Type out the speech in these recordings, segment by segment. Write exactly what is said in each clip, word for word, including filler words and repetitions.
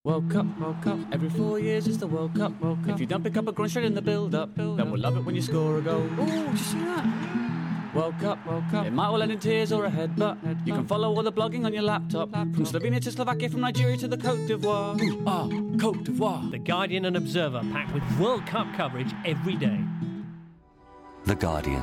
World Cup, World Cup, every four years it's the World Cup, World Cup. If you don't pick up a groin straight in the build-up, then we'll love it when you score a goal. Ooh, did you see that? World Cup, World Cup, it might all end in tears or a headbutt. You can follow all the blogging on your laptop, from Slovenia to Slovakia, from Nigeria to the Côte d'Ivoire. Ooh, ah, Côte d'Ivoire. The Guardian and Observer packed with World Cup coverage every day. The Guardian.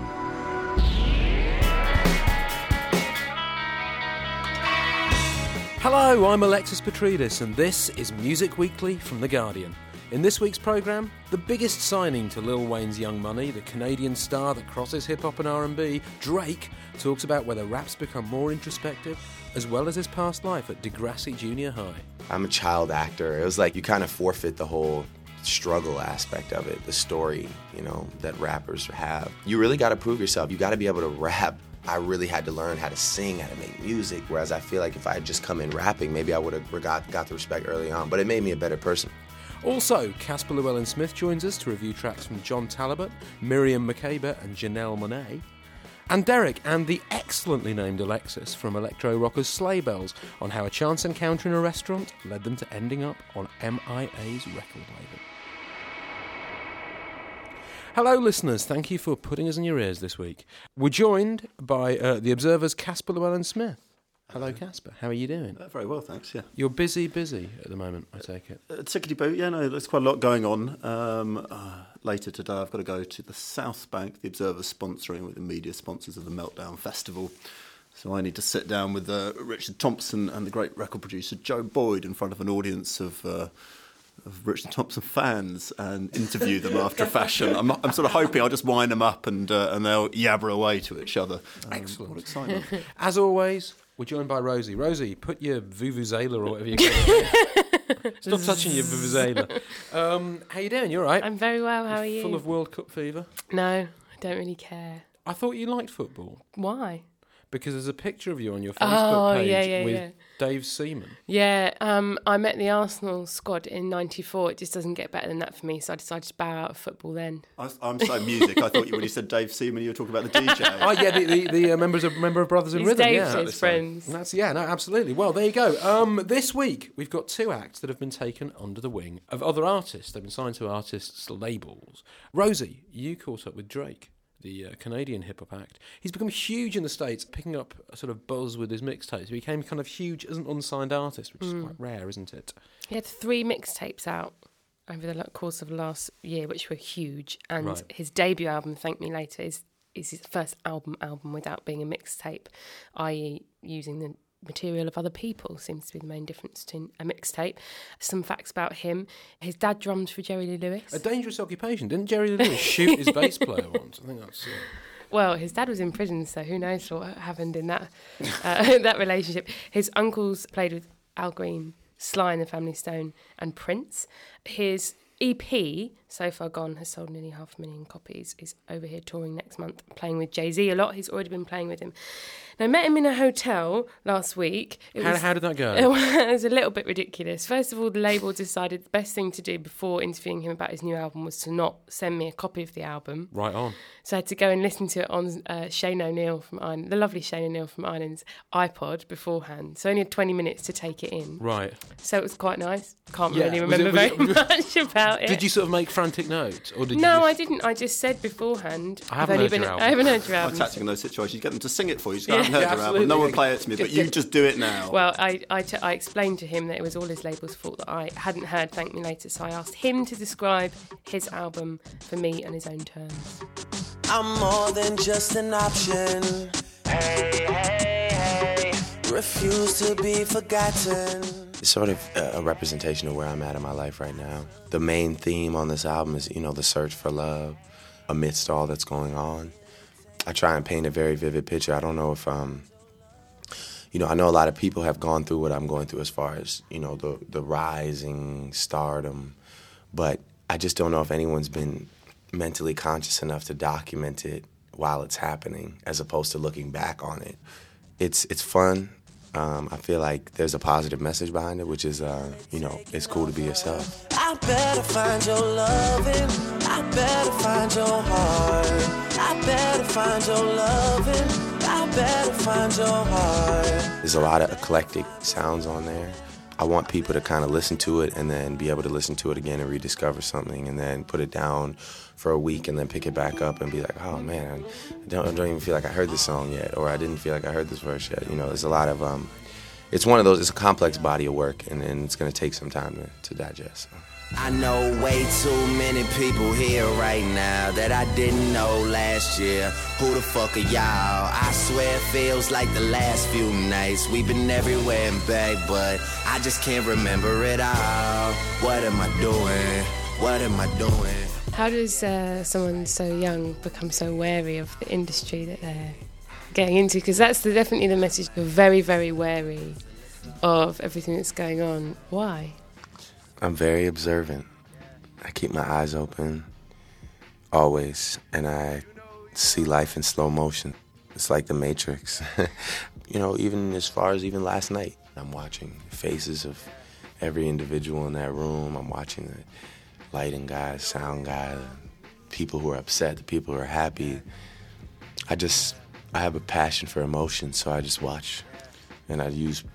Hello, I'm Alexis Petridis, and this is Music Weekly from The Guardian. In this week's programme, the biggest signing to Lil Wayne's Young Money, the Canadian star that crosses hip-hop and R and B, Drake, talks about whether rap's become more introspective, as well as his past life at Degrassi Junior High. I'm a child actor. It was like you kind of forfeit the whole struggle aspect of it, the story, you know, that rappers have. You really got to prove yourself. You got to be able to rap. I really had to learn how to sing, how to make music, whereas I feel like if I had just come in rapping, maybe I would have got, got the respect early on, but it made me a better person. Also, Casper Llewellyn-Smith joins us to review tracks from John Talabot, Miriam Makeba and Janelle Monáe. And Derek and the excellently named Alexis from Electro Rockers Sleigh Bells on how a chance encounter in a restaurant led them to ending up on M I A's record label. Hello listeners, thank you for putting us in your ears this week. We're joined by uh, the Observer's Casper Llewellyn-Smith. Hello Casper, how are you doing? Uh, very well, thanks, yeah. You're busy, busy at the moment, I take it. Uh, tickety boo, yeah, no, there's quite a lot going on. Um, uh, later today I've got to go to the South Bank, the Observer's sponsoring with the media sponsors of the Meltdown Festival. So I need to sit down with uh, Richard Thompson and the great record producer Joe Boyd in front of an audience of... Uh, of Richard Thompson fans and interview them after a fashion. I'm, I'm sort of hoping I'll just wind them up and uh, and they'll yabber away to each other. Um, Excellent. What exciting. As always, we're joined by Rosie. Rosie, put your vuvuzela or whatever you call it. Stop touching your vuvuzela. Um, how you doing? You all right? I'm very well, how are you? Full of World Cup fever? No, I don't really care. I thought you liked football. Why? Because there's a picture of you on your Facebook oh, page yeah, yeah, with yeah. Dave Seaman. Yeah, um, I met the Arsenal squad in ninety-four. It just doesn't get better than that for me, so I decided to bow out of football then. I, I'm so music. I thought you when you said Dave Seaman, you were talking about the D J. Oh yeah, the the, the uh, members of member of Brothers in He's Rhythm. Dave's Yeah, his friends. That's yeah, no, absolutely. Well, there you go. Um, this week we've got two acts that have been taken under the wing of other artists. They've been signed to artists' labels. Rosie, you caught up with Drake, the uh, Canadian hip-hop act. He's become huge in the States, picking up a sort of buzz with his mixtapes. He became kind of huge as an unsigned artist, which mm. is quite rare, isn't it? He had three mixtapes out over the course of the last year, which were huge. And right. his debut album, Thank Me Later, is, is his first album album without being a mixtape, that is using the material of other people seems to be the main difference between a mixtape. Some facts about him. His dad drummed for Jerry Lee Lewis. A dangerous occupation. Didn't Jerry Lee Lewis shoot his bass player once? I think that's... Uh... Well, his dad was in prison, so who knows what happened in that uh, that relationship. His uncles played with Al Green, Sly and the Family Stone, and Prince. His E P, So Far Gone, has sold nearly half a million copies, is over here touring next month, playing with Jay-Z a lot. He's already been playing with him. Now, I met him in a hotel last week. It how, was, how did that go? It was a little bit ridiculous. First of all, the label decided the best thing to do before interviewing him about his new album was to not send me a copy of the album. Right on. So I had to go and listen to it on uh, Shane O'Neill from Ireland, the lovely Shane O'Neill from Ireland's iPod beforehand. So I only had twenty minutes to take it in. Right. So it was quite nice. Can't Yeah. really Was remember it- was very it- much about it. Did you sort of make frantic notes? Or did No, you I just... didn't. I just said beforehand. I haven't I've only heard your been, album. I haven't heard your My album. tactic in those situations, you get them to sing it for you. You just go, Yeah. I haven't heard Yeah, your album. absolutely. No one play it to me, but you just do it now. Well, I, I, t- I explained to him that it was all his label's fault that I hadn't heard Thank Me Later, so I asked him to describe his album for me on his own terms. I'm more than just an option. Hey, hey, hey. Refuse to be forgotten. It's sort of a representation of where I'm at in my life right now. The main theme on this album is, you know, the search for love amidst all that's going on. I try and paint a very vivid picture. I don't know if, um, you know, I know a lot of people have gone through what I'm going through as far as, you know, the, the rising stardom, but I just don't know if anyone's been mentally conscious enough to document it while it's happening as opposed to looking back on it. It's it's fun. Um, I feel like there's a positive message behind it, which is, uh, you know, it's cool to be yourself. I better find your loving. I better find your heart. I better find your loving. I better find your heart. There's a lot of eclectic sounds on there. I want people to kind of listen to it and then be able to listen to it again and rediscover something and then put it down for a week and then pick it back up and be like, oh man, I don't, I don't even feel like I heard this song yet, or I didn't feel like I heard this verse yet. You know, there's a lot of, um, it's one of those, it's a complex body of work, and, and it's going to take some time to, to digest. So. I know way too many people here right now that I didn't know last year. Who the fuck are y'all? I swear it feels like the last few nights. We've been everywhere and back, but I just can't remember it all. What am I doing? What am I doing? How does uh, someone so young become so wary of the industry that they're getting into? Because that's the, definitely the message. You're very, very wary of everything that's going on. Why? I'm very observant. I keep my eyes open always, and I see life in slow motion. It's like the Matrix. You know, even as far as even last night, I'm watching faces of every individual in that room. I'm watching the lighting guys, sound guys, people who are upset, the people who are happy. I just, I have a passion for emotion, so I just watch, and I use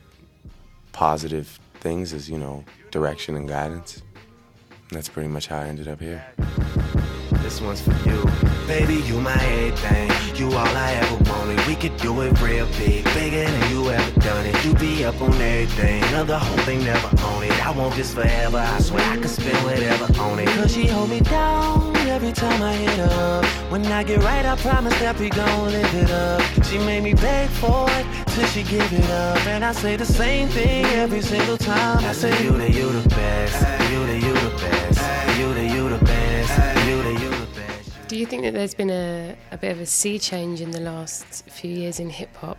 positive things as, you know, direction and guidance. And that's pretty much how I ended up here. This one's for you. Baby, you my everything. You all I ever wanted. We could do it real big, bigger than you ever done it. You be up on everything. Another whole thing never own it. I want this forever. I swear I could spend whatever on it. Cause she hold me down every time I hit up. When I get right, I promise that we gon' live it up. She made me beg for it till she give it up. And I say the same thing every single time. I say you the, you the best. You the, you the best. You the, you the best. You the, you the best. Do you think that there's been a, a bit of a sea change in the last few years in hip-hop,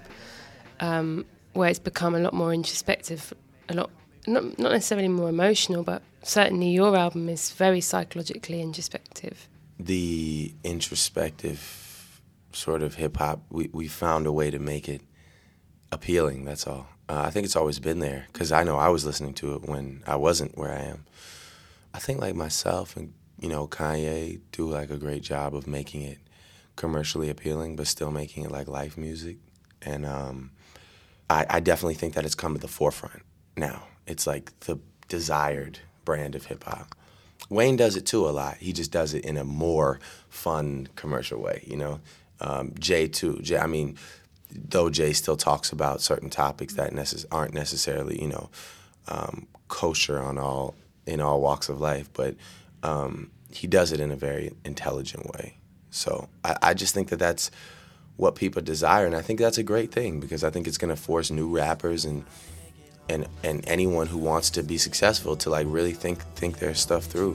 um, where it's become a lot more introspective, a lot, not, not necessarily more emotional, but certainly your album is very psychologically introspective? The introspective sort of hip-hop, we, we found a way to make it appealing, that's all. Uh, I think it's always been there, because I know I was listening to it when I wasn't where I am. I think like myself and, you know, Kanye do like a great job of making it commercially appealing, but still making it like life music. And um, I, I definitely think that it's come to the forefront now. It's like the desired brand of hip hop. Wayne does it too a lot. He just does it in a more fun commercial way, you know. Um, Jay too. Jay, I mean, though Jay still talks about certain topics that necess- aren't necessarily, you know, um, kosher on all in all walks of life, but um, he does it in a very intelligent way. So I, I just think that that's what people desire, and I think that's a great thing, because I think it's going to force new rappers and and and anyone who wants to be successful to like really think think their stuff through,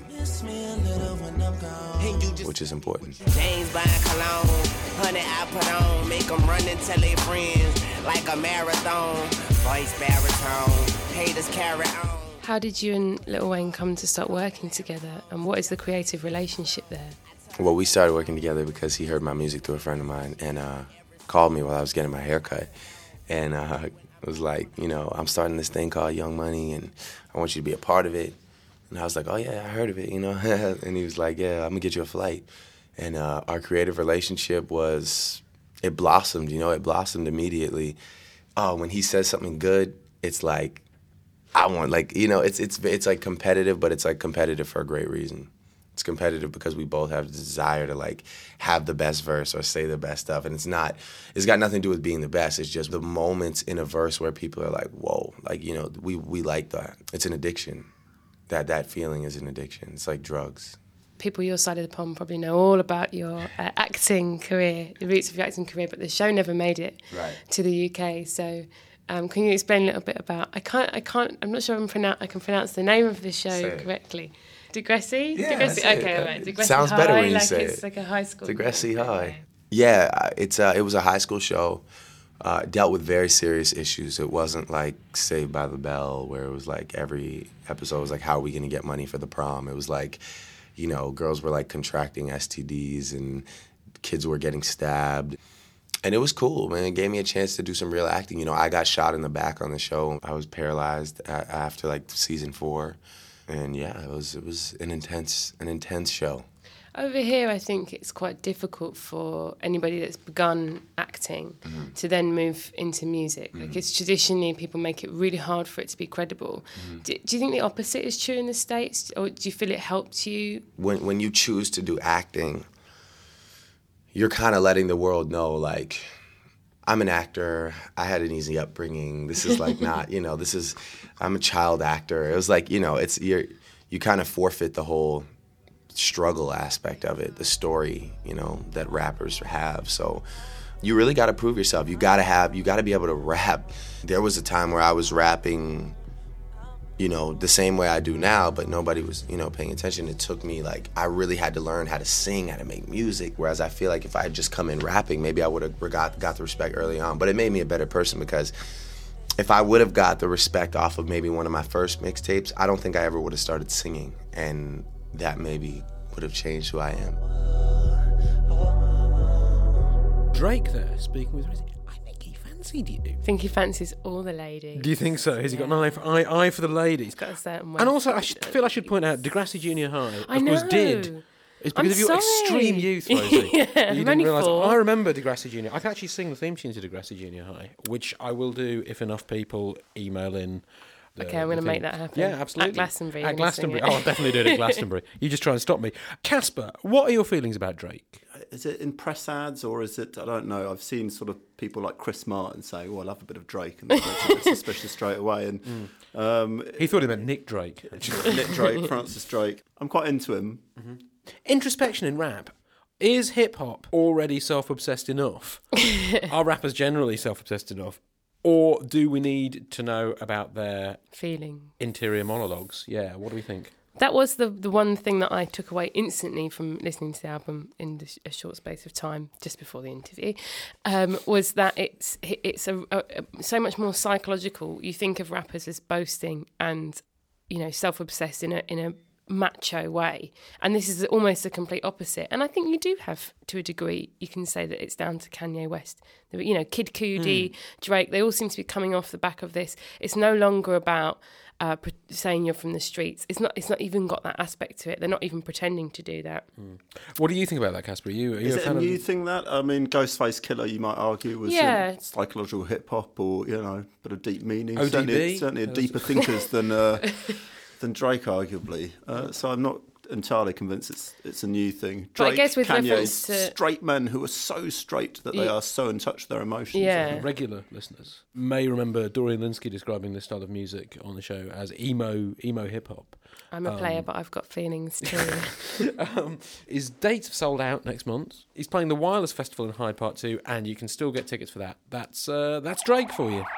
which is important. James buying cologne, honey I put on, make them run and tell their friends like a marathon, voice baritone, haters carry on. How did you and Lil Wayne come to start working together, and what is the creative relationship there? Well, we started working together because he heard my music through a friend of mine and uh, called me while I was getting my hair cut. And uh, it was like, you know, I'm starting this thing called Young Money, and I want you to be a part of it. And I was like, oh, yeah, I heard of it, you know. And he was like, yeah, I'm going to get you a flight. And uh, our creative relationship was, it blossomed, you know, it blossomed immediately. Oh, when he says something good, it's like, I want, like, you know, it's it's it's like competitive, but it's like competitive for a great reason. It's competitive because we both have the desire to like have the best verse or say the best stuff, and it's not, it's got nothing to do with being the best. It's just the moments in a verse where people are like, whoa, like, you know, we we like that. It's an addiction. That that feeling is an addiction. It's like drugs. People your side of the pond probably know all about your uh, acting career, the roots of your acting career, but the show never made it right. to the U K. So. Um, can you explain a little bit about? I can't. I can't. I'm not sure I'm pronounce. I can pronounce the name of the show correctly. Degrassi. Yeah, Degrassi. that's Okay, it. all right. Degrassi Sounds High, better when you like say it's it. like a high school. Degrassi High. Okay. Yeah, it's uh, it was a high school show. Uh, dealt with very serious issues. It wasn't like Saved by the Bell, where it was like every episode was like, how are we going to get money for the prom? It was like, you know, girls were like contracting S T Ds and kids were getting stabbed. And it was cool, man. It gave me a chance to do some real acting. You know, I got shot in the back on the show. I was paralyzed a- after like season four, and yeah, it was it was an intense an intense show. Over here, I think it's quite difficult for anybody that's begun acting Mm-hmm. to then move into music. Mm-hmm. Like, it's traditionally, people make it really hard for it to be credible. Mm-hmm. Do, do you think the opposite is true in the States? Or do you feel it helped you? When when you choose to do acting, you're kind of letting the world know, like, I'm an actor. I had an easy upbringing. This is like not, you know, this is, I'm a child actor. It was like, you know, it's, you're, you kind of forfeit the whole struggle aspect of it, the story, you know, that rappers have. So you really got to prove yourself. You got to have, you got to be able to rap. There was a time where I was rapping, you know, the same way I do now, but nobody was, you know, paying attention. It took me, like, I really had to learn how to sing, how to make music, whereas I feel like if I had just come in rapping, maybe I would have got, got the respect early on. But it made me a better person, because if I would have got the respect off of maybe one of my first mixtapes, I don't think I ever would have started singing, and that maybe would have changed who I am. Drake there, speaking with Rosie. I think he fancied you. I think he fancies all the ladies. Do you think so? Has he got an eye for, eye, eye for the ladies? He's got a certain way. And also, I should, feel I should point out, Degrassi Junior High, I of course, know. did. It's because I'm of your sorry. extreme youth, Rosie. Yeah, you I'm didn't only realise. four. I remember Degrassi Junior. I can actually sing the theme tune to Degrassi Junior High, which I will do if enough people email in. The, Okay, I'm going to the make thing. that happen. Yeah, absolutely. At Glastonbury. At I'm gonna sing Glastonbury. it. Oh, I'll definitely do it at Glastonbury. You just try and stop me. Casper, what are your feelings about Drake? Is it in press ads, or is it, I don't know, I've seen sort of people like Chris Martin saying, oh, I love a bit of Drake, and they're suspicious straight away. And Mm. um, He thought he meant Nick Drake. Nick Drake, Francis Drake. I'm quite into him. Mm-hmm. Introspection in rap. Is hip-hop already self-obsessed enough? Are rappers generally self-obsessed enough? Or do we need to know about their Feeling. interior monologues? Yeah, what do we think? That was the the one thing that I took away instantly from listening to the album in the, a short space of time just before the interview, um, was that it's it's a, a, a, so much more psychological. You think of rappers as boasting and, you know, self-obsessed in a in a macho way, and this is almost the complete opposite. And I think you do have, to a degree, you can say that it's down to Kanye West. You know, Kid Cudi, mm. Drake, they all seem to be coming off the back of this. It's no longer about uh, saying you're from the streets. It's not. It's not even got that aspect to it. They're not even pretending to do that. Mm. What do you think about that, Casper? Are you, are you Is a it fan a new of... thing that? I mean, Ghostface Killer, you might argue, was Yeah. um, psychological hip hop, or, you know, a bit of deep meaning. O D B? Certainly, certainly a deeper thinkers than uh, than Drake, arguably. Uh, so I'm not entirely convinced it's it's a new thing. But I Drake, guess with Kanye, reference to- straight men who are so straight that they Yeah. are so in touch with their emotions. Yeah. Regular listeners may remember Dorian Linsky describing this style of music on the show as emo emo hip hop. I'm a player, but I've got feelings too. um, his dates have sold out next month. He's playing the Wireless Festival in Hyde Park two, and you can still get tickets for that. That's uh, that's Drake for you.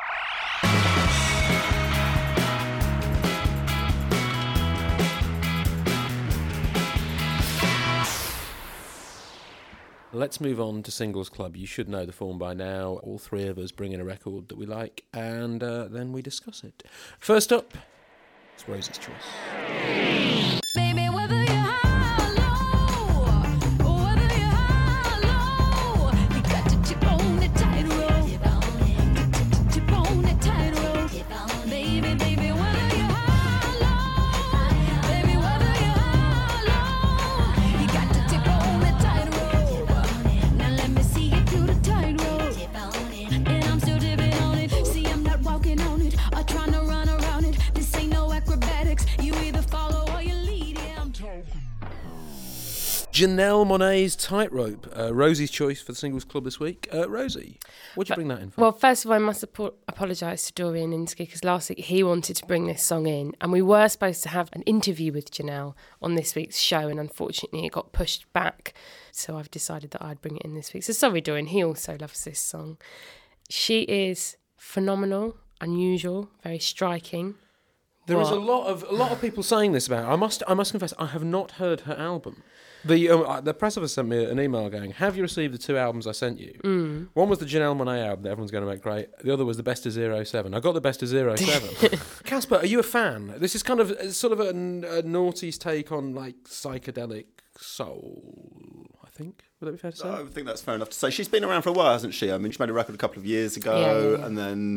Let's move on to Singles Club. You should know the form by now. All three of us bring in a record that we like, and uh, then we discuss it. First up, it's Rosie's choice. Baby, whether you're high or low, or whether you're high or low, you got to chip on the tightrope. Chip on the tightrope. Baby, baby, whether you're high or low, baby, whether you're high or low, you got to chip on the tightrope. Now let me see you do the tightrope. And I'm still dipping on it. See, I'm not walking on it or trying to run around it. This ain't no acrobatics. You either follow or you lead. Yeah, I'm talking. Janelle Monáe's Tightrope, uh, Rosie's choice for the Singles Club this week. Uh, Rosie, what'd you bring that in for? Well, first of all, I must apo- apologise to Dorian Linsky because last week he wanted to bring this song in, and we were supposed to have an interview with Janelle on this week's show, and unfortunately it got pushed back. So I've decided that I'd bring it in this week. So sorry, Dorian. He also loves this song. She is phenomenal, unusual, very striking. There is a What? lot of a lot of people saying this about her. I must I must confess I have not heard her album. The um, the press officer sent me an email going, "Have you received the two albums I sent you?" Mm. One was the Janelle Monáe album that everyone's going to make great. The other was the Best of Zero Seven. I got the Best of Zero Seven. Casper, are you a fan? This is kind of it's sort of a, a naughty's take on like psychedelic soul. I think would that be fair to say? I think that's fair enough to say. She's been around for a while, hasn't she? I mean, she made a record a couple of years ago, Yeah, yeah, yeah. and then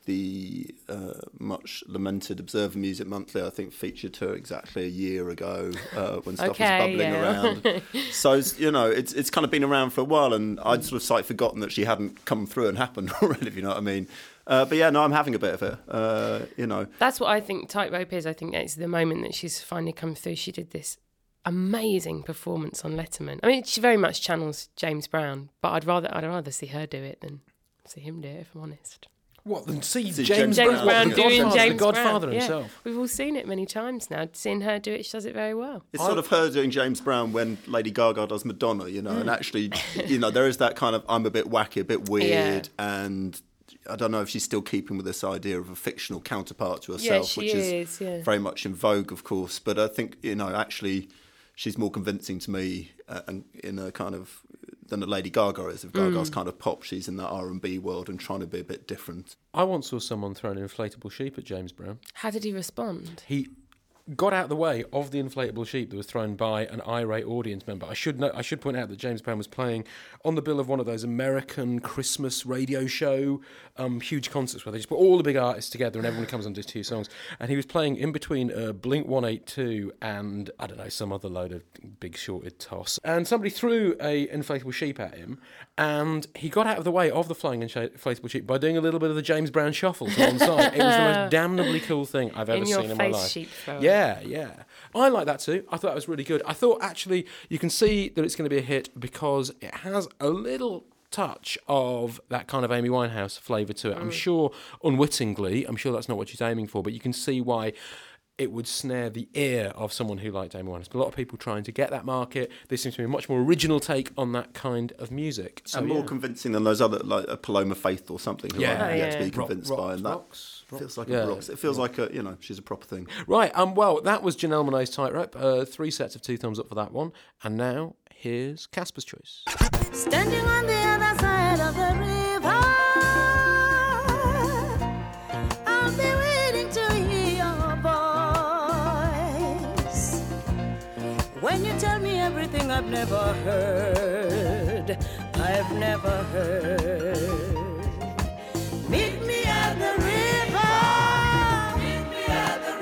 the uh, much lamented Observer Music Monthly, I think, featured her exactly a year ago uh, when stuff Okay, was bubbling yeah. around. So, it's, you know, it's it's kind of been around for a while, and I'd sort of slightly forgotten that she hadn't come through and happened already, if you know what I mean. Uh, but yeah, no, I'm having a bit of it, uh, you know. That's what I think Tightrope is. I think it's the moment that she's finally come through. She did this amazing performance on Letterman. I mean, she very much channels James Brown, but I'd rather I'd rather see her do it than see him do it, if I'm honest. What, than see, See James, James James Brown, Brown the doing Godfather, James the Godfather Brown. Yeah. himself? We've all seen it many times now. Seeing her do it, she does it very well. It's sort of her doing James Brown when Lady Gaga does Madonna, you know, and actually, you know, there is that kind of, I'm a bit wacky, a bit weird, and I don't know if she's still keeping with this idea of a fictional counterpart to herself, she which is, is, yeah. very much in vogue, of course, but I think, you know, actually she's more convincing to me uh, and in a kind of, than a Lady Gaga is. If Gaga's kind of pop, she's in that R and B world and trying to be a bit different. I once saw someone throw an inflatable sheep at James Brown. How did he respond? He got out of the way of the inflatable sheep that was thrown by an irate audience member. I should know, I should point out that James Brown was playing on the bill of one of those American Christmas radio show um, huge concerts where they just put all the big artists together and everyone comes on to two songs. And he was playing in between uh, Blink one eighty-two and, I don't know, some other load of big shorted toss. And somebody threw a inflatable sheep at him, and he got out of the way of the flying inflatable sheep by doing a little bit of the James Brown shuffle to one side. It was the most damnably cool thing I've ever In your seen in my face, life. sheep thrower. Yeah, yeah. I like that too. I thought that was really good. I thought actually you can see that it's going to be a hit because it has a little touch of that kind of Amy Winehouse flavour to it. I'm sure unwittingly, I'm sure that's not what she's aiming for, but you can see why it would snare the ear of someone who liked Amy Winehouse. A lot of people trying to get that market. This seems to be a much more original take on that kind of music. So, and more yeah. convincing than those other, like a Paloma Faith or something, who Yeah. I'm Oh, yet to yeah. be convinced Rock- by. And that rocks, rocks. feels like Yeah. a rocks. It feels like a, you know, she's a proper thing. Right, um, well, that was Janelle Monáe's Tightrope. Uh, three sets of two thumbs up for that one. And now, here's Casper's Choice. Standing on the other side of the river, I'll be waiting to hear your voice. When you tell me everything I've never heard, I've never heard. Meet me at the river. Meet me at the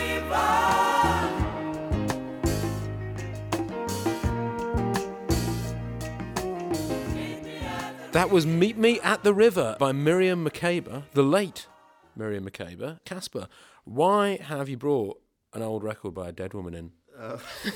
That was Meet Me at the River by Miriam Makeba, the late Miriam Makeba. Casper, why have you brought an old record by a dead woman in? Uh,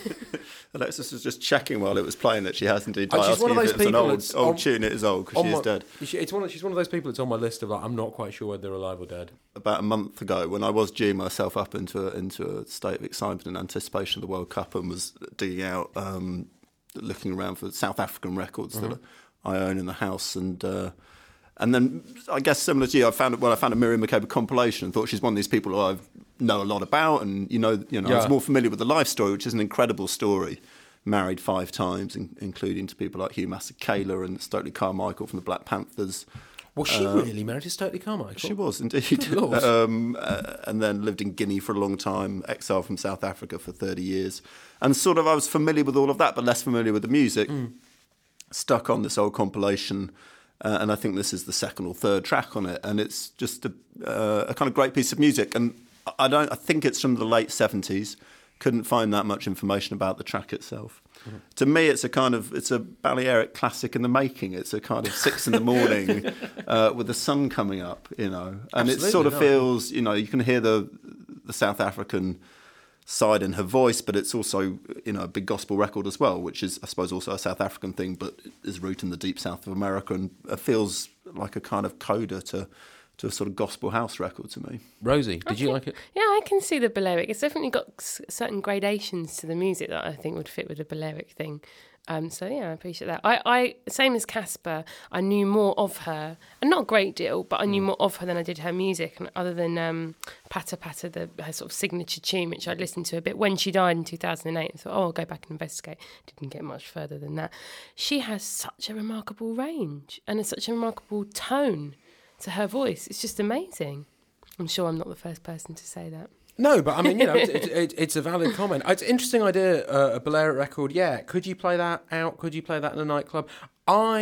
Alexis was just checking while it was playing that she has indeed Oh, died. she's one of Asking those if it's an people old, that's old on- tune. It is old because On she my- is dead. she- It's one, of, she's one of those people that's on my list of like, I'm not quite sure whether they're alive or dead. About a month ago, when I was geeing myself up into a, into a state of excitement and anticipation of the World Cup and was digging out, um, looking around for South African records Mm-hmm. that I own in the house, and uh, and then I guess similar to you, I found well, I found a Miriam Makeba compilation and thought she's one of these people who I know a lot about, and you know, you know, I was Yeah. more familiar with the life story, which is an incredible story. Married five times, in, including to people like Hugh Masekela and Stokely Carmichael from the Black Panthers. Was she Uh, really married to Stokely Carmichael? She was indeed. Lord. um, uh, and then lived in Guinea for a long time, exiled from South Africa for thirty years. And sort of I was familiar with all of that, but less familiar with the music. Mm. Stuck on this old compilation, uh, and I think this is the second or third track on it. And it's just a, uh, a kind of great piece of music. And I don't. I think it's from the late seventies. Couldn't find that much information about the track itself. Mm-hmm. To me, it's a kind of it's a Balearic classic in the making. It's a kind of six in the morning uh, with the sun coming up, you know, and Absolutely, it sort of no. feels, you know, you can hear the the South African side in her voice, but it's also, you know, a big gospel record as well, which is, I suppose, also a South African thing, but is rooted in the deep south of America, and it feels like a kind of coda to to a sort of gospel house record to me. Rosie, did you like it? Yeah, I can see the Balearic. It's definitely got s- certain gradations to the music that I think would fit with the Balearic thing. Um, so yeah, I appreciate that. I, I same as Casper, I knew more of her, and not a great deal, but I knew more of her than I did her music. And other than um, Patter Patter, the her sort of signature tune, which I'd listened to a bit when she died in two thousand eight, and thought, oh, I'll go back and investigate. Didn't get much further than that. She has such a remarkable range and such a remarkable tone to her voice. It's just amazing. I'm sure I'm not the first person to say that. No, but I mean, you know, it, it, it, it's a valid comment. It's an interesting idea, uh, a Balearic record. Yeah, could you play that out? Could you play that in a nightclub? I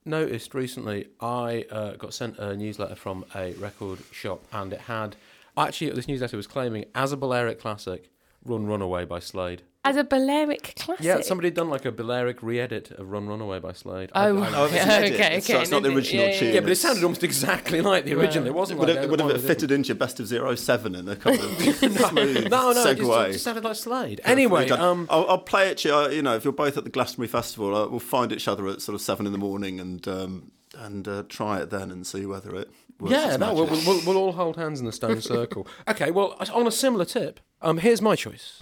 noticed recently, I uh, got sent a newsletter from a record shop, and it had... Actually, this newsletter was claiming, as a Balearic classic, Run Runaway by Slade. As a Balearic classic? Yeah, somebody had done like a Balearic re-edit of Run Runaway by Slade. Oh, I, I, Oh, it's an edit. okay, It's- so it's not the okay. original Yeah, yeah, tune. yeah, but it It's- sounded almost exactly like the original. It wasn't Would like... it, uh, would have one it was fitted into your best of zero seven in a kind of smooth No, no, it just, segue? it just sounded like Slade. Anyway, um, I'll, I'll play it to you. uh, You know, if you're both at the Glastonbury Festival, uh, we'll find each other at sort of seven in the morning and um, and uh, try it then and see whether it works. yeah, its no, we'll, magic. we'll, we'll all hold hands in the stone circle. Okay, well, on a similar tip, um, here's my choice.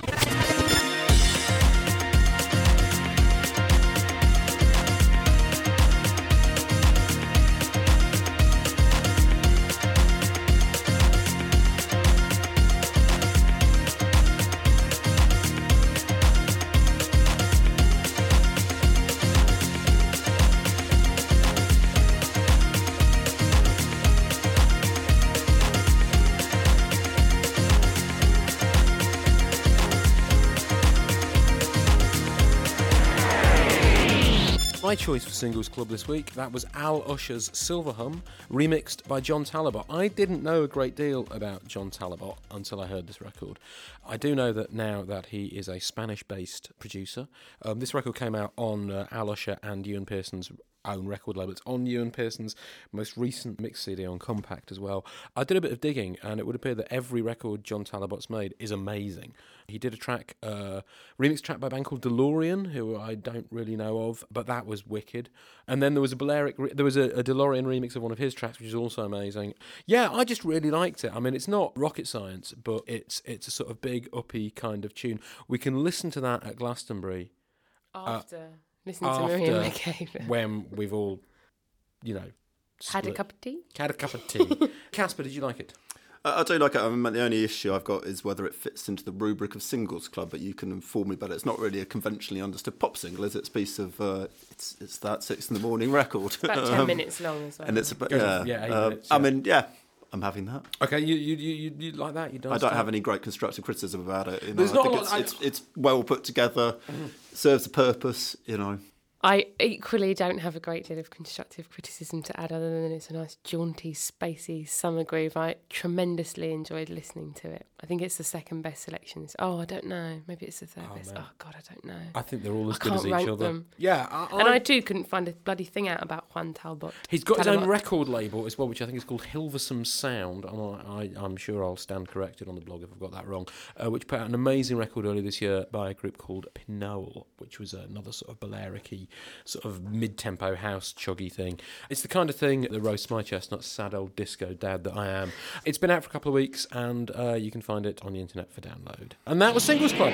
My choice for Singles Club this week, that was Al Usher's Silver Hum, remixed by John Talabot. I didn't know a great deal about John Talabot until I heard this record. I do know that now that he is a Spanish-based producer. Um, this record came out on uh, Al Usher and Ewan Pearson's own record label. It's on Ewan Pearson's most recent mix C D on Compact as well. I did a bit of digging, and it would appear that every record John Talabot's made is amazing. He did a track, uh, remix track by a band called DeLorean, who I don't really know of, but that was wicked. And then there was a Balearic, re- there was a, a DeLorean remix of one of his tracks, which is also amazing. Yeah, I just really liked it. I mean, it's not rocket science, but it's it's a sort of big, uppy kind of tune. We can listen to that at Glastonbury. After. Uh, Listen to after Maria McCabe. when we've all, you know, Had a split. cup of tea? Had a cup of tea. Casper, did you like it? I I do like it. I mean, the only issue I've got is whether it fits into the rubric of Singles Club, but you can inform me better. It's not really a conventionally understood pop single, is it? It's a piece of, uh, it's it's that six in the morning record. About ten Um, minutes long as well. And it's about, Goes yeah. on- yeah, eight uh, minutes, I yeah. mean, yeah, I'm having that. Okay, you you you, you, you like that? You I don't have any great constructive criticism about it. You know, There's I not think a lot- it's, I- it's, it's well put together, serves a purpose, you know. I equally don't have a great deal of constructive criticism to add other than it's a nice jaunty, spacey summer groove. I tremendously enjoyed listening to it. I think it's the second best selection. It's, oh, I don't know. Maybe it's the third Oh, best. man. Oh, God, I don't know. I think they're all as I good can't as each rank other. them. Yeah, I, And I I- too couldn't find a bloody thing out about Juan Talbot. He's got his own Talabot. record label as well, which I think is called Hilversum Sound. And I, I, I'm sure I'll stand corrected on the blog if I've got that wrong. Uh, which put out an amazing record earlier this year by a group called Pinole, which was another sort of Balearic-y, sort of mid-tempo house chuggy thing. It's the kind of thing that roasts my chestnut, sad old disco dad that I am. It's been out for a couple of weeks, and uh, you can find it on the internet for download. And that was Singles Club.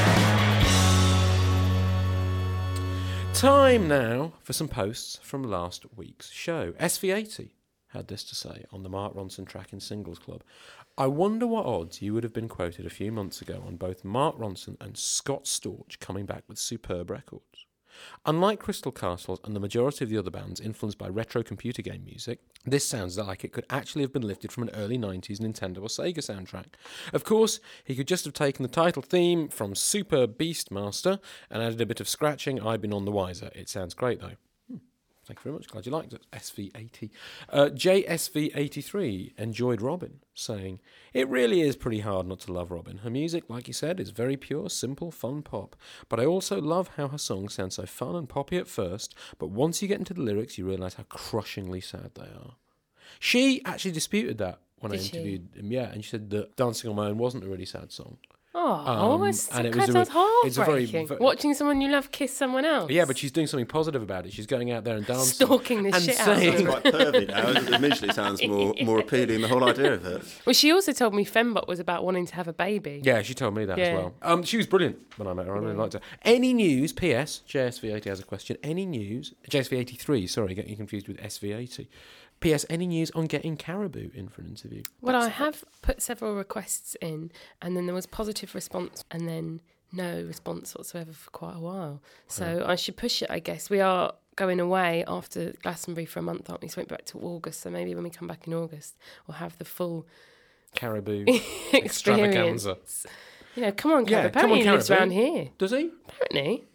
Time now for some posts from last week's show. S V eighty had this to say on the Mark Ronson track in Singles Club. I wonder what odds you would have been quoted a few months ago on both Mark Ronson and Scott Storch coming back with superb records. Unlike Crystal Castles and the majority of the other bands influenced by retro computer game music, this sounds like it could actually have been lifted from an early nineties Nintendo or Sega soundtrack. Of course, he could just have taken the title theme from Super Beastmaster and added a bit of scratching. I've been on the wiser. It sounds great, though. Hmm. Thank you very much. Glad you liked it. S V eighty. Uh, J S V eighty-three enjoyed Robin, saying, "It really is pretty hard not to love Robin. Her music, like you said, is very pure, simple, fun pop. But I also love how her songs sound so fun and poppy at first, but once you get into the lyrics, you realise how crushingly sad they are." She actually disputed that when Did I she? interviewed him, yeah, and she said that Dancing on My Own wasn't a really sad song. Oh, Um, it's, and it that was a sounds re- it's a very- heartbreaking. ve- Watching someone you love kiss someone else. Yeah, but she's doing something positive about it. She's going out there and dancing. Stalking the and shit out of saying, It's them. quite pervy now. It immediately sounds more, more appealing, the whole idea of it. Well, she also told me Fembot was about wanting to have a baby. Yeah, she told me that as Yeah. well. Um, she was brilliant when I met her. I really liked her. Any news? P S. J S V eighty has a question. Any news? J S V eighty-three. Sorry, getting confused with S V eighty. P S. Any news on getting Caribou in for an interview? Well, I have put several requests in, and then there was positive response, and then no response whatsoever for quite a while. So I should push it, I guess. We are going away after Glastonbury for a month, aren't we? So we went back to August. So maybe when we come back in August, we'll have the full Caribou experience. extravaganza. You know, come on, Yeah, Caribou. come on, Apparently he lives Caribou. around here. Does he? Apparently. God,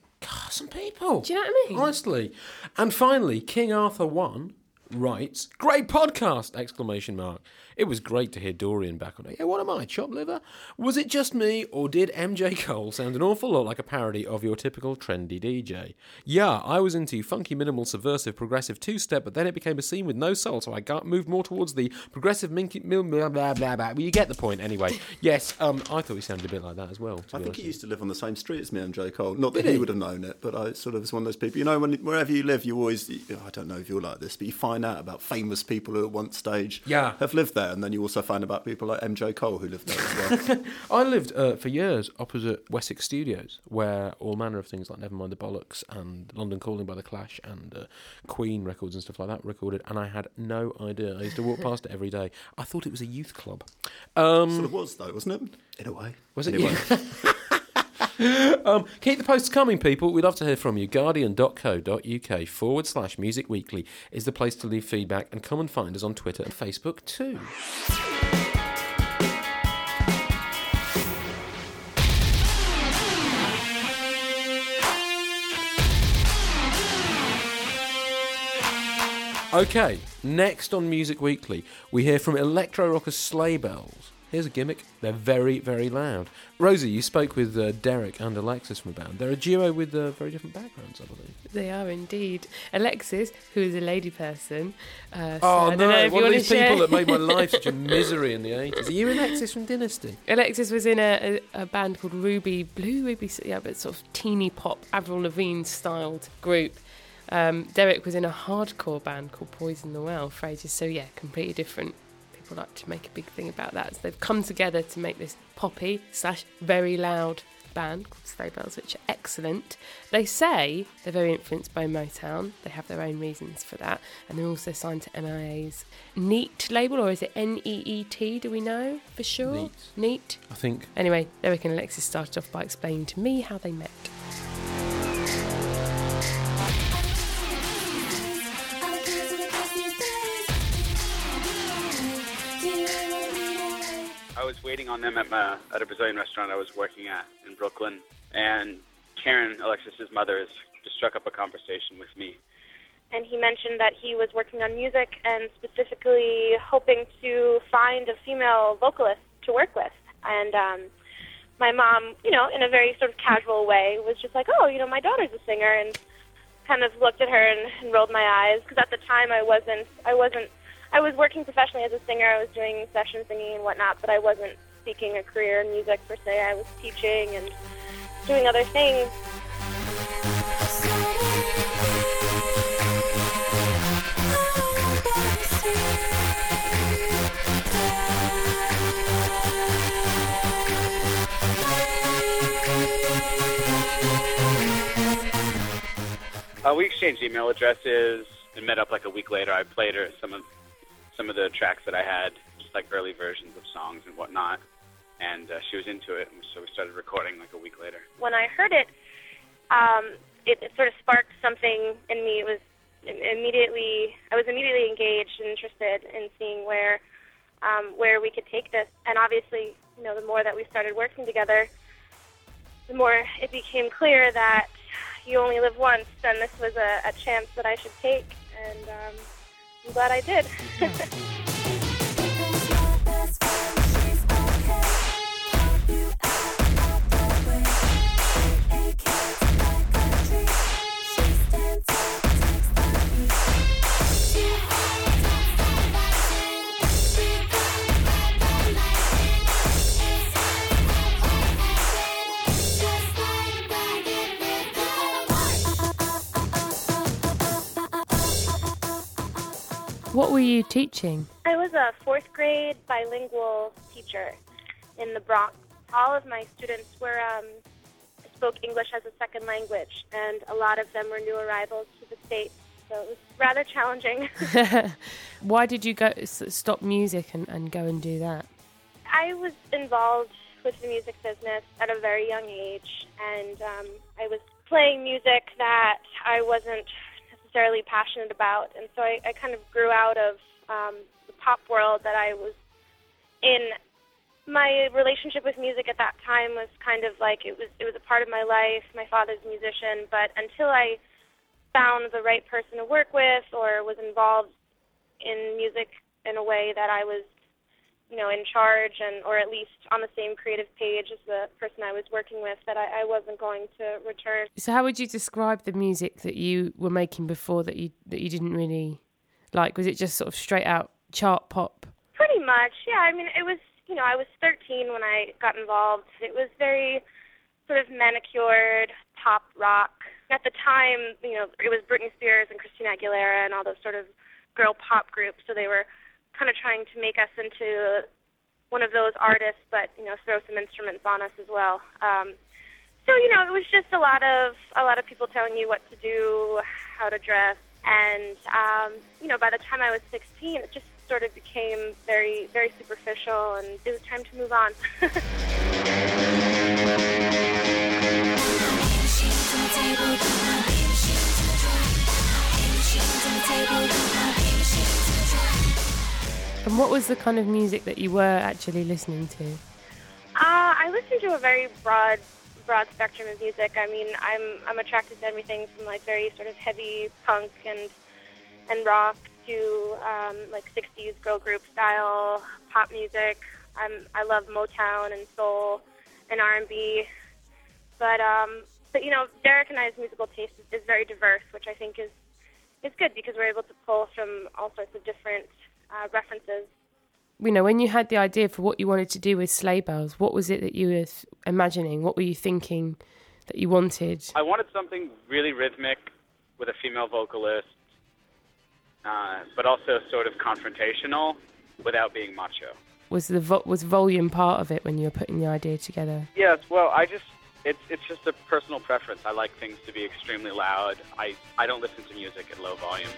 some people. Do you know what I mean? Honestly. And finally, King Arthur one writes, great podcast! Exclamation mark. It was great to hear Dorian back on it. Yeah, what am I, chopped liver? Was it just me, or did M J Cole sound an awful lot like a parody of your typical trendy D J? Yeah, I was into funky, minimal, subversive, progressive two-step, but then it became a scene with no soul, so I got moved more towards the progressive, minky, blah, blah, blah, blah, blah. Well, you get the point anyway. Yes, um, I thought he sounded a bit like that as well. I think he used to live on the same street as me, M J Cole. Not that Did he he? would have known it, but I sort of was one of those people. You know, when wherever you live, you always, I don't know if you're like this, but you find out about famous people who at one stage Yeah. have lived there, and then you also find about people like M J Cole who lived there as well. I lived uh, for years opposite Wessex Studios, where all manner of things like Nevermind the Bollocks and London Calling by The Clash and uh, Queen records and stuff like that were recorded, and I had no idea. I used to walk past it every day. I thought it was a youth club. Um, sort of was, though, wasn't it? In a way. Was it? Anyway. um, keep the posts coming, people. We'd love to hear from you. Guardian.co.uk forward slash Music Weekly is the place to leave feedback, and come and find us on Twitter and Facebook too. Okay, next on Music Weekly, we hear from electro rockers Sleigh Bells. Here's a gimmick. They're very, very loud. Rosie, you spoke with uh, Derek and Alexis from a band. They're a duo with uh, very different backgrounds, I believe. They are indeed. Alexis, who is a lady person. Uh, so Oh, I don't know no, if one you of want these to share. people that made my life such a misery in the eighties. Are you Alexis from Dynasty? Alexis was in a, a, a band called Ruby Blue, Ruby, yeah, but sort of teeny pop, Avril Lavigne styled group. Um, Derek was in a hardcore band called Poison the Well for ages. So yeah, completely different. People like to make a big thing about that. So they've come together to make this poppy slash very loud band called Sleigh Bells, which are excellent. They say they're very influenced by Motown. They have their own reasons for that. And they're also signed to M I A's Neat label, or is it N E E T? Do we know for sure? Neat. Neat. I think. Anyway, Derek and Alexis started off by explaining to me how they met. I was waiting on them at, my, at a Brazilian restaurant I was working at in Brooklyn, and Karen, Alexis's mother, has just struck up a conversation with me. And he mentioned that he was working on music and specifically hoping to find a female vocalist to work with. And um, my mom, you know, in a very sort of casual way, was just like, oh, you know, my daughter's a singer, and kind of looked at her and, and rolled my eyes, because at the time I wasn't, I wasn't, I was working professionally as a singer. I was doing session singing and whatnot, but I wasn't seeking a career in music per se. I was teaching and doing other things. Uh, we exchanged email addresses and met up like a week later. I played her some of some of the tracks that I had, just like early versions of songs and whatnot, and uh, she was into it, and so we started recording like a week later. When I heard it, um, it, it sort of sparked something in me. It was immediately, I was immediately engaged and interested in seeing where um, where we could take this. And obviously, you know, the more that we started working together, the more it became clear that you only live once, and this was a, a chance that I should take, and um, I'm glad I did. What were you teaching? I was a fourth grade bilingual teacher in the Bronx. All of my students were um, spoke English as a second language, and a lot of them were new arrivals to the States, so it was rather challenging. Why did you go s- stop music and, and go and do that? I was involved with the music business at a very young age, and um, I was playing music that I wasn't necessarily passionate about, and so I, I kind of grew out of um, the pop world that I was in my relationship with music at that time was kind of like it was it was a part of my life. My father's a musician, but until I found the right person to work with or was involved in music in a way that I was, you know, in charge and or at least on the same creative page as the person I was working with, that I, I wasn't going to return. So how would you describe the music that you were making before that you that you didn't really like? Was it just sort of straight out chart pop? Pretty much, yeah. I mean, it was, you know, I was thirteen when I got involved. It was very sort of manicured pop rock. At the time, you know, it was Britney Spears and Christina Aguilera and all those sort of girl pop groups, so they were kind of trying to make us into one of those artists, but, you know, throw some instruments on us as well. Um, so, you know, it was just a lot of a lot of people telling you what to do, how to dress, and, um, you know, by the time I was sixteen, it just sort of became very, very superficial, and it was time to move on. And what was the kind of music that you were actually listening to? Uh, I listen to a very broad, broad spectrum of music. I mean, I'm I'm attracted to everything from like very sort of heavy punk and and rock to um, like sixties girl group style pop music. I'm I love Motown and soul and R and B. But um, but you know, Derek and I's musical taste is, is very diverse, which I think is is good because we're able to pull from all sorts of different uh, references. You know, when you had the idea for what you wanted to do with Sleigh Bells, what was it that you were imagining? What were you thinking that you wanted? I wanted something really rhythmic with a female vocalist, uh, but also sort of confrontational without being macho. Was the vo- was volume part of it when you were putting the idea together? Yes, well, I just, it's it's just a personal preference. I like things to be extremely loud. I, I don't listen to music at low volume.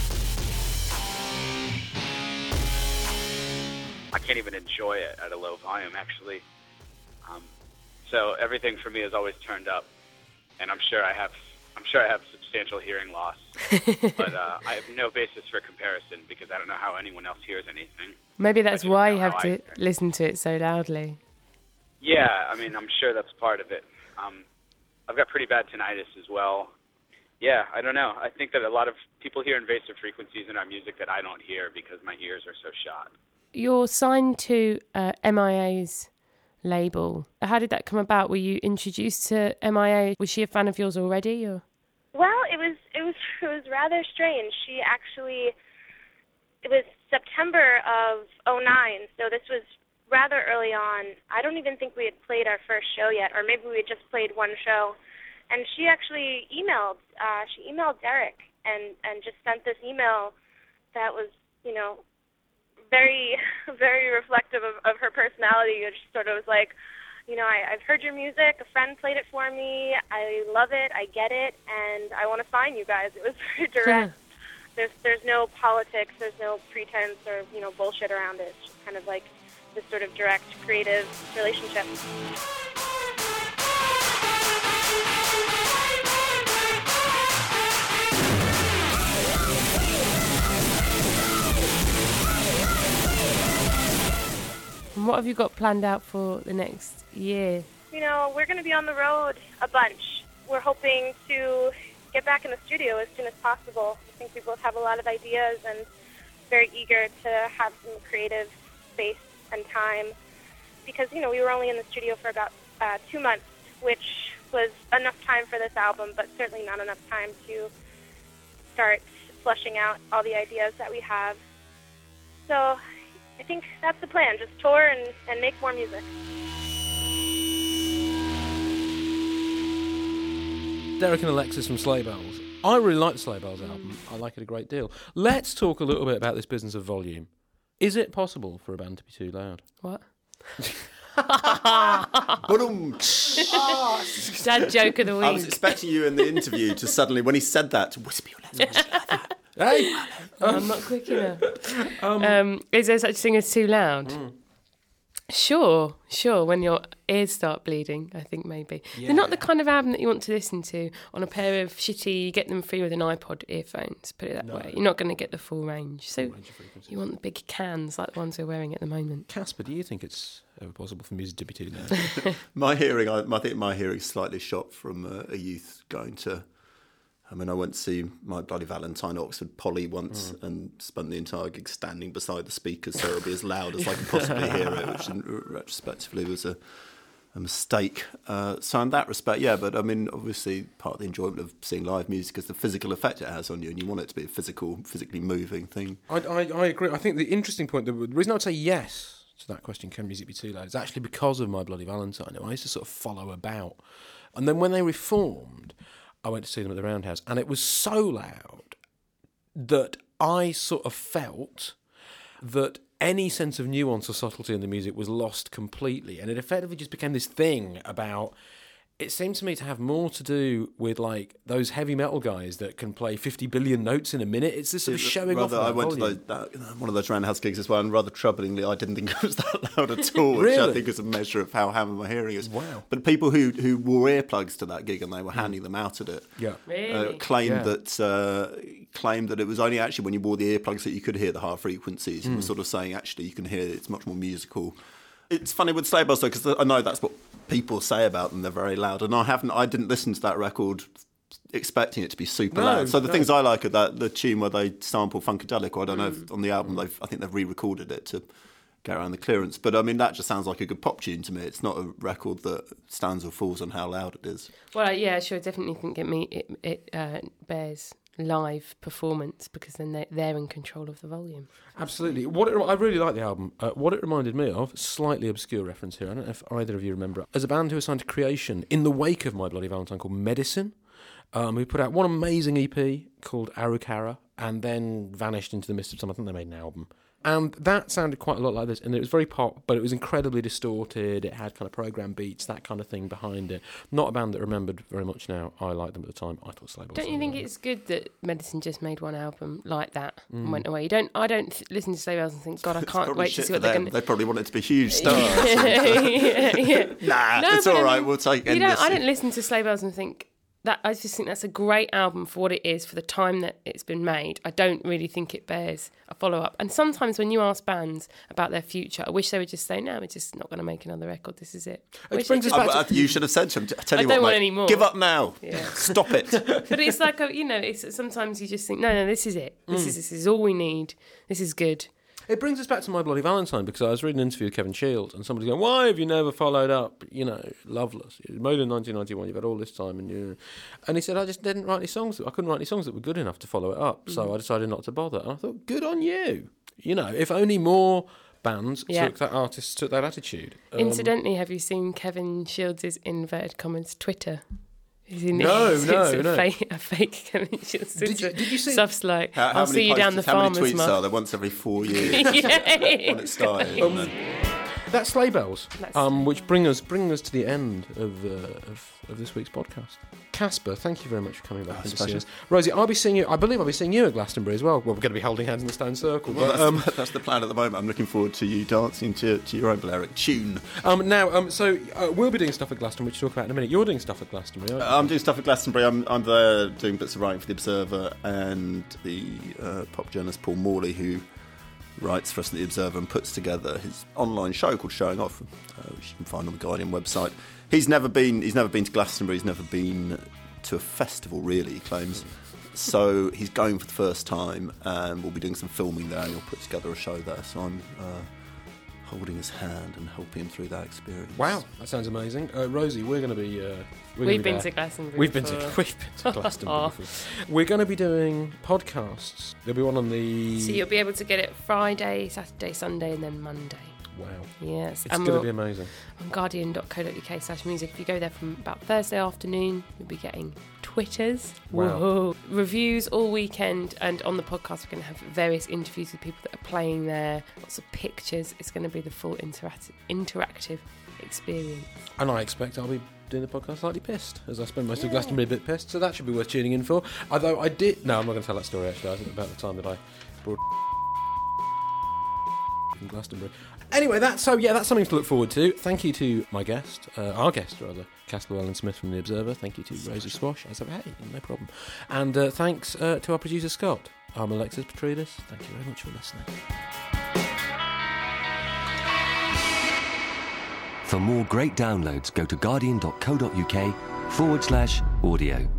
I can't even enjoy it at a low volume, actually. Um, so everything for me is always turned up, and I'm sure I have, I'm sure I have substantial hearing loss, but uh, I have no basis for comparison because I don't know how anyone else hears anything. Maybe that's why you have how to I- listen to it so loudly. Yeah, I mean, I'm sure that's part of it. Um, I've got pretty bad tinnitus as well. Yeah, I don't know. I think that a lot of people hear invasive frequencies in our music that I don't hear because my ears are so shot. You're signed to uh, M I A's label. How did that come about? Were you introduced to M I A? Was she a fan of yours already, or? Well, it was it was it was rather strange. She actually, it was September of oh nine, so this was rather early on. I don't even think we had played our first show yet, or maybe we had just played one show. And she actually emailed. Uh, she emailed Derek and and just sent this email that was, you know, very, very reflective of, of her personality. It just sort of was like, you know, I, I've heard your music. A friend played it for me. I love it. I get it, and I want to sign you guys. It was very direct. Yeah. There's there's no politics. There's no pretense or, you know, bullshit around it. It's just kind of like this sort of direct creative relationship. And what have you got planned out for the next year? You know, we're going to be on the road a bunch. We're hoping to get back in the studio as soon as possible. I think we both have a lot of ideas and very eager to have some creative space and time because, you know, we were only in the studio for about uh, two months, which was enough time for this album, but certainly not enough time to start fleshing out all the ideas that we have. So I think that's the plan, just tour and, and make more music. Derek and Alexis from Sleigh Bells. I really like the Sleigh Bells album. I like it a great deal. Let's talk a little bit about this business of volume. Is it possible for a band to be too loud? What? Ba-dum. Dad joke of the week. I was expecting you in the interview to suddenly, when he said that, to whisper your legs. Whisper like that. Hey! I'm not quick enough. Um, um, is there such thing as too loud? Mm. Sure, sure. When your ears start bleeding, I think maybe. Yeah. They're not the kind of album that you want to listen to on a pair of shitty, get them free with an iPod earphones, put it that No. way. You're not going to get the full range. So Full range of frequencies. you want the big cans like the ones we're wearing at the moment. Casper, do you think it's ever possible for music to be too loud. My hearing, I, I think my hearing is slightly shot from uh, a youth going to. I mean, I went to see My Bloody Valentine at Oxford Poly once mm. and spent the entire gig standing beside the speakers so it would be as loud as I could possibly hear it, which in, retrospectively was a, a mistake. Uh, so in that respect, yeah, but I mean, obviously part of the enjoyment of seeing live music is the physical effect it has on you, and you want it to be a physical, physically moving thing. I, I, I agree. I think the interesting point, the reason I would say yes to that question, can music be too loud, is actually because of My Bloody Valentine. I used to sort of follow about. And then when they reformed, I went to see them at the Roundhouse, and it was so loud that I sort of felt that any sense of nuance or subtlety in the music was lost completely, and it effectively just became this thing about... It seemed to me to have more to do with like those heavy metal guys that can play fifty billion notes in a minute. It's this sort of showing rather, off. I went volume. to those, that, one of those Roundhouse gigs as well, and rather troublingly, I didn't think it was that loud at all, Really? which I think is a measure of how hammered my hearing is. Wow. But people who, who wore earplugs to that gig and they were handing them out at it Yeah. Really? uh, claimed Yeah. that uh, claimed that it was only actually when you wore the earplugs that you could hear the higher frequencies, and Mm. was sort of saying actually you can hear it's much more musical. It's funny with Sleigh Bells though, because I know that's what people say about them. They're very loud, and I haven't. I didn't listen to that record expecting it to be super No, loud. So the no. things I like are that the tune where they sample Funkadelic, or I don't know if on the album they've. I think they've re-recorded it to get around the clearance. But I mean, that just sounds like a good pop tune to me. It's not a record that stands or falls on how loud it is. Well, yeah, sure. I definitely think it me it it uh, bears live performance because then they, they're in control of the volume. Absolutely. What it, I really like the album. Uh, what it reminded me of, slightly obscure reference here, I don't know if either of you remember, as a band who was signed to Creation in the wake of My Bloody Valentine called Medicine, um, who put out one amazing E P called Arukara and then vanished into the mist of time. I think they made an album. And that sounded quite a lot like this, and it was very pop, but it was incredibly distorted. It had kind of program beats, that kind of thing behind it. Not a band that remembered very much now. I liked them at the time. I thought Sleigh Bells. Don't you think it's good that Medicine just made one album like that and Mm. went away? You don't. I don't th- listen to Sleigh Bells and think, God, I It's can't probably wait to shit see for what they're them. going They probably want it to be huge stars. yeah, yeah. Nah, No, it's but all I right. mean, We'll take You don't, endless. I don't listen to Sleigh Bells and think that. I just think that's a great album for what it is, for the time that it's been made. I don't really think it bears a follow up. And sometimes when you ask bands about their future, I wish they would just say, "No, we're just not going to make another record. This is it." I wish brings they us just- back I- I- you should have said to him, I tell I you don't what, want mate, any more. give up now. Yeah. Stop it. But it's like a, you know, it's sometimes you just think, no, no, this is it. This Mm. is this is all we need. This is good. It brings us back to My Bloody Valentine, because I was reading an interview with Kevin Shields and somebody's going, why have you never followed up, you know, Loveless? It was made in nineteen ninety-one, you've had all this time. And you, and he said, I just didn't write any songs. That, I couldn't write any songs that were good enough to follow it up. So Mm. I decided not to bother. And I thought, good on you. You know, if only more bands Yeah. took that, artists took that attitude. Um, Incidentally, have you seen Kevin Shields' inverted commas Twitter? Is he, No, it's no, a no. Fake, a fake Kevin Shields. Did you- did you see- Stuff's like, How, how I'll many see you down the posts- How many farmer's tweets market. are there once every four years? Yeah. When it started. Um, and then- That's Sleigh Bells, That's- um, which bring us bring us to the end of, uh, of of this week's podcast. Casper, thank you very much for coming back Oh, and it's to a see pleasure. us. Rosie, I'll be seeing you. I believe I'll be seeing you at Glastonbury as well. Well, we're going to be holding hands in the stone circle. Well, but, that's, um, that's the plan at the moment. I'm looking forward to you dancing to, to your own Balearic tune. um, now, um, so uh, we'll be doing stuff at Glastonbury, which we'll talk about in a minute. You're doing stuff at Glastonbury, aren't you? I'm doing stuff at Glastonbury. I'm, I'm there doing bits of writing for The Observer and the uh, pop journalist Paul Morley, who writes for us at The Observer and puts together his online show called Showing Off, uh, which you can find on the Guardian website. He's never been he's never been to Glastonbury. He's never been to a festival, really, he claims. So he's going for the first time, and we'll be doing some filming there, and he'll put together a show there. So I'm uh, holding his hand and helping him through that experience. Wow, that sounds amazing. Uh, Rosie, we're going to be... Uh, we're We've gonna be been there. to Glastonbury We've been to, before. we've been to Glastonbury before. We're going to be doing podcasts. There'll be one on the... So you'll be able to get it Friday, Saturday, Sunday, and then Monday. Wow. Yes. It's and going to we'll- be amazing. On guardian.co.uk slash music. If you go there from about Thursday afternoon, you'll be getting Twitters. Wow. Whoa. Reviews all weekend. And on the podcast, we're going to have various interviews with people that are playing there. Lots of pictures. It's going to be the full interactive, interactive experience. And I expect I'll be doing the podcast slightly pissed, as I spend most of Glastonbury a bit pissed, so that should be worth tuning in for. Although I did... No, I'm not going to tell that story, actually. I think about the time that I brought from Glastonbury. Anyway, that's so yeah, that's something to look forward to. Thank you to my guest, uh, our guest rather, Casper Welland-Smith from The Observer. Thank you to Rosie Swash. I said, hey, no problem. And uh, thanks uh, to our producer Scott. I'm Alexis Petridis. Thank you very much for listening. For more great downloads, go to guardian.co.uk forward slash audio.